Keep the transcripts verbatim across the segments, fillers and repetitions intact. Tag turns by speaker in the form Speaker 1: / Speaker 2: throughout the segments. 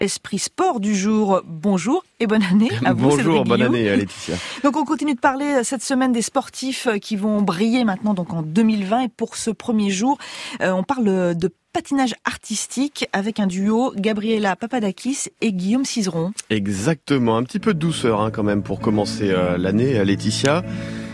Speaker 1: Esprit Sport du jour. Bonjour et bonne année à vous.
Speaker 2: Bonjour, bonne année Laetitia.
Speaker 1: Donc on continue de parler cette semaine des sportifs qui vont briller maintenant donc en deux mille vingt. Et pour ce premier jour, euh, on parle de patinage artistique avec un duo, Gabriela Papadakis et Guillaume Cizeron.
Speaker 2: Exactement, un petit peu de douceur hein, quand même pour commencer euh, l'année Laetitia.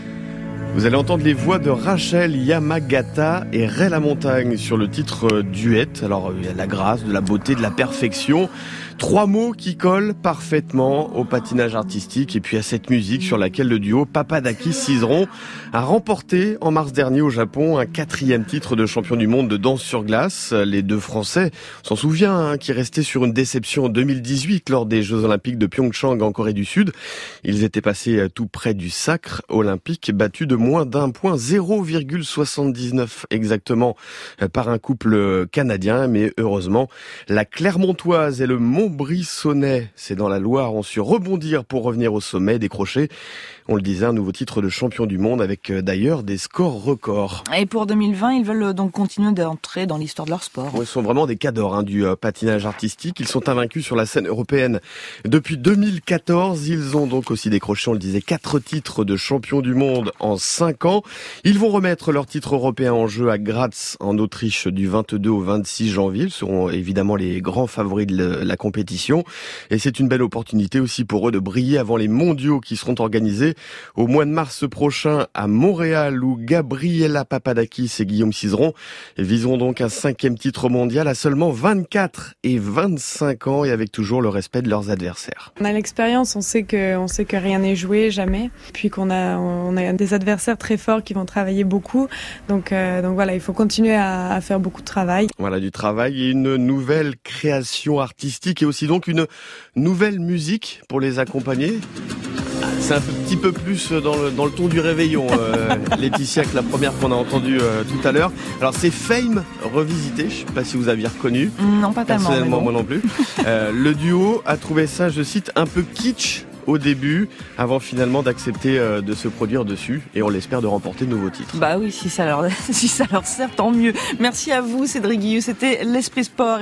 Speaker 2: Vous allez entendre les voix de Rachel Yamagata et Ray Lamontagne sur le titre Duet. Alors il y a de la grâce, de la beauté, de la perfection. Trois mots qui collent parfaitement au patinage artistique et puis à cette musique sur laquelle le duo Papadakis-Cizeron a remporté en mars dernier au Japon un quatrième titre de champion du monde de danse sur glace. Les deux Français, on s'en souvient, hein, qui restaient sur une déception en deux mille dix-huit lors des Jeux Olympiques de Pyeongchang en Corée du Sud. Ils étaient passés tout près du sacre olympique, battus de moins d'un point, zéro virgule soixante-dix-neuf exactement, par un couple canadien. Mais heureusement, la Clermontoise et le Montbrissonnais, c'est dans la Loire, ont su rebondir pour revenir au sommet, décrocher, on le disait, un nouveau titre de champion du monde avec d'ailleurs des scores records.
Speaker 1: Et pour deux mille vingt, ils veulent donc continuer d'entrer dans l'histoire de leur sport.
Speaker 2: Ils sont vraiment des cadors hein, du patinage artistique. Ils sont invaincus sur la scène européenne depuis deux mille quatorze. Ils ont donc aussi décroché, on le disait, quatre titres de champion du monde en cinq ans. Ils vont remettre leur titre européen en jeu à Graz en Autriche du vingt-deux au vingt-six janvier. Ils seront évidemment les grands favoris de la compétition. Et c'est une belle opportunité aussi pour eux de briller avant les mondiaux qui seront organisés au mois de mars prochain à Montréal, où Gabriela Papadakis et Guillaume Cizeron viseront donc un cinquième titre mondial à seulement vingt-quatre et vingt-cinq ans et avec toujours le respect de leurs adversaires.
Speaker 3: On a l'expérience, on sait que, on sait que rien n'est joué, jamais. Puis qu'on a, on a des adversaires très forts qui vont travailler beaucoup. Donc, euh, donc voilà, il faut continuer à, à faire beaucoup de travail.
Speaker 2: Voilà, du travail et une nouvelle création artistique et aussi donc une nouvelle musique pour les accompagner. C'est un petit peu plus dans le, dans le ton du réveillon, euh, Laetitia, que la première qu'on a entendue euh, tout à l'heure. Alors c'est Fame revisité, je ne sais pas si vous aviez reconnu.
Speaker 1: Non, pas tellement.
Speaker 2: Personnellement,
Speaker 1: bon.
Speaker 2: moi non plus. Euh, le duo a trouvé ça, je cite, un peu kitsch au début, avant finalement d'accepter euh, de se produire dessus, et on l'espère de remporter de nouveaux titres.
Speaker 1: Bah oui, si ça leur, si ça leur sert, tant mieux. Merci à vous, Cédric Guillou, c'était l'Esprit Sport.